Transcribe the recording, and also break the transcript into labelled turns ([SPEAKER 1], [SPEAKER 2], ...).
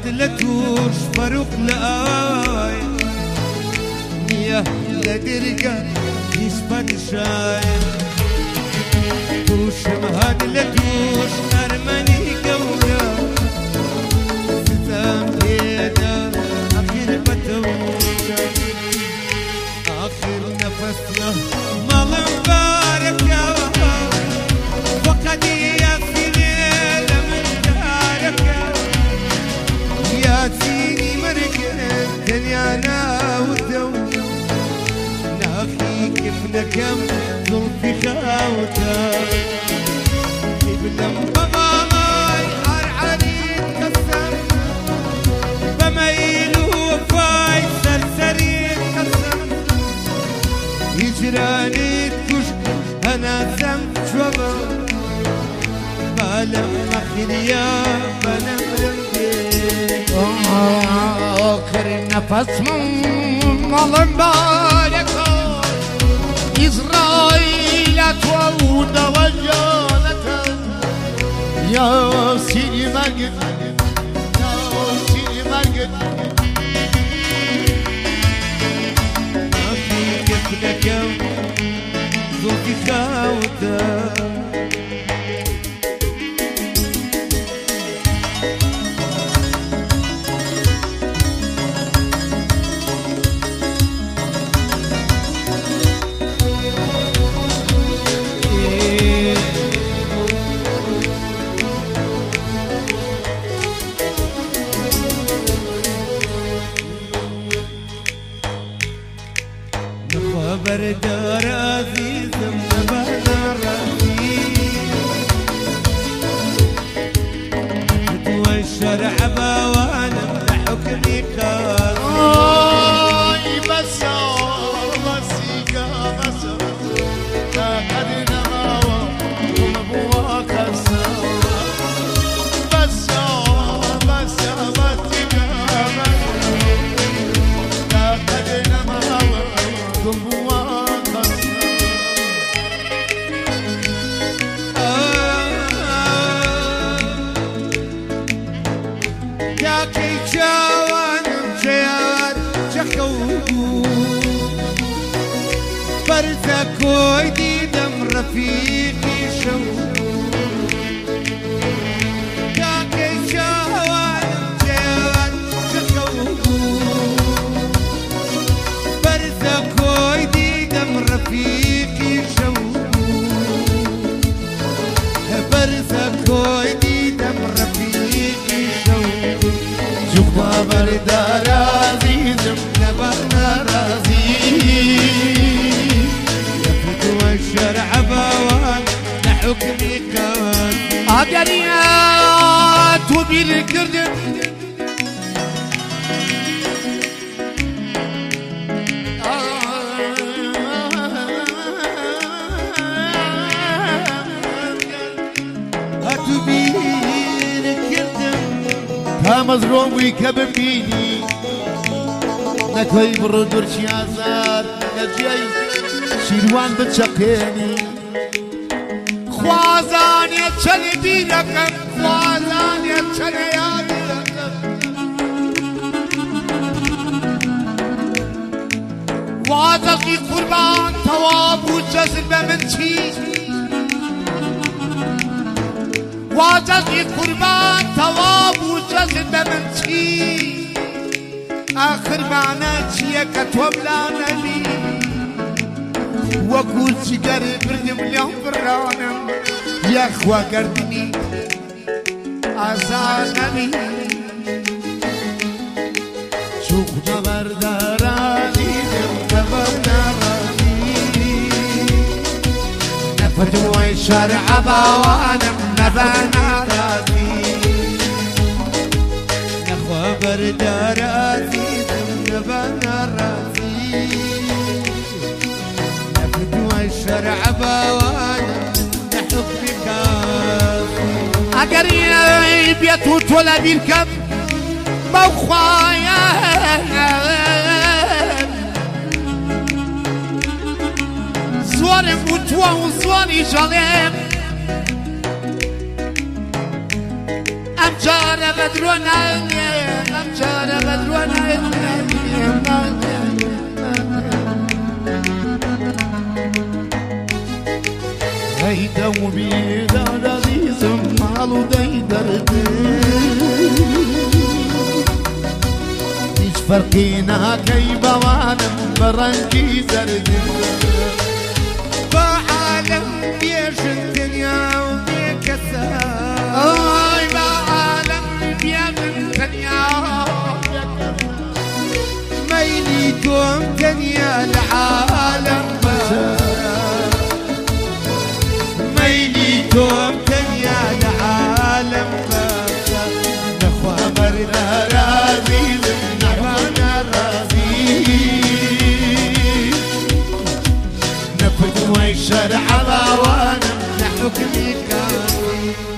[SPEAKER 1] هاد لتوش فاروق لآي نيه لدرقة يسبت شاي توش هاد لتوش أرمني قولا ستام كيدا آخر بتوشا آخر نفسنا مالا مبارك يا فقد يا سنين من دارك يا سيني مرقت دنيانا ودو ناخي كيف نكم ظلفي خاوتا ابلم بماي عرعري تكسر بميل وفاي سرسري تكسر يجراني تكشك أنا سمت شوبا بالم مخليا بنم رمدي
[SPEAKER 2] آخر نفس من مالم بارك إسرائيل توود وجانك يا سيدي مرقد يا سيدي مرقد
[SPEAKER 1] أخي كيف لكم ظلفي خاوتا بردار عزيز مبانا راسي فتوى الشرع باوانا لحكمي
[SPEAKER 2] آي بس بسيكا بس لقد نموا ومبواك السوا بس بسيكا بس لقد نموا ومبواك
[SPEAKER 1] يا كي جوان جياد جخوبو برزك ويدي دم رفيقي شو يا كي جوان جياد جخوبو برزك ويدي دم رفيقي شو برزك ويدي دم رفيقي شو
[SPEAKER 2] جوا بردار عزيزم نبانا رازي
[SPEAKER 1] يفتوى الشرع باوان لحكمي كان
[SPEAKER 2] أقريات وبالكردن
[SPEAKER 1] هاتو بير كردن
[SPEAKER 2] مظلوم ويكببيني نكوي برودور شيازار نجاي شيروان بتشقيني خوازان يتشلي بيركم خوازان يتشلي يادركم وازقي قربان تواب وجسد بمنشي وازقي قربان تواب وجسد بمنشي آخر معنا چیه كتوب لا نبي وكل شجر بردم اليوم برانم يا اخوة قردني آزار نبي شوق نبرداراني نبرداراني نفتوي شرع باوانم نبانا رازي
[SPEAKER 1] نخوى بردار عزيز نبانا راسي نفتوى الشرع باوانا لحكمي كافي
[SPEAKER 2] اگر بيت ولا بيركب موخوايا زوارم وتوا وزواري جالم ام جارة بدرون هيدا وبيدا عزيز مالو ديدرد مش فرقينا كي بوانم برنجي زرد
[SPEAKER 1] بعالم بيش الدنيا وبيكسر بعالم بيش الدنيا ميليتهم دنيا العالم ميليتهم دنيا العالم نخوى مرنا راضي نحونا راضي نفد ويشر على وانا نحكم كافي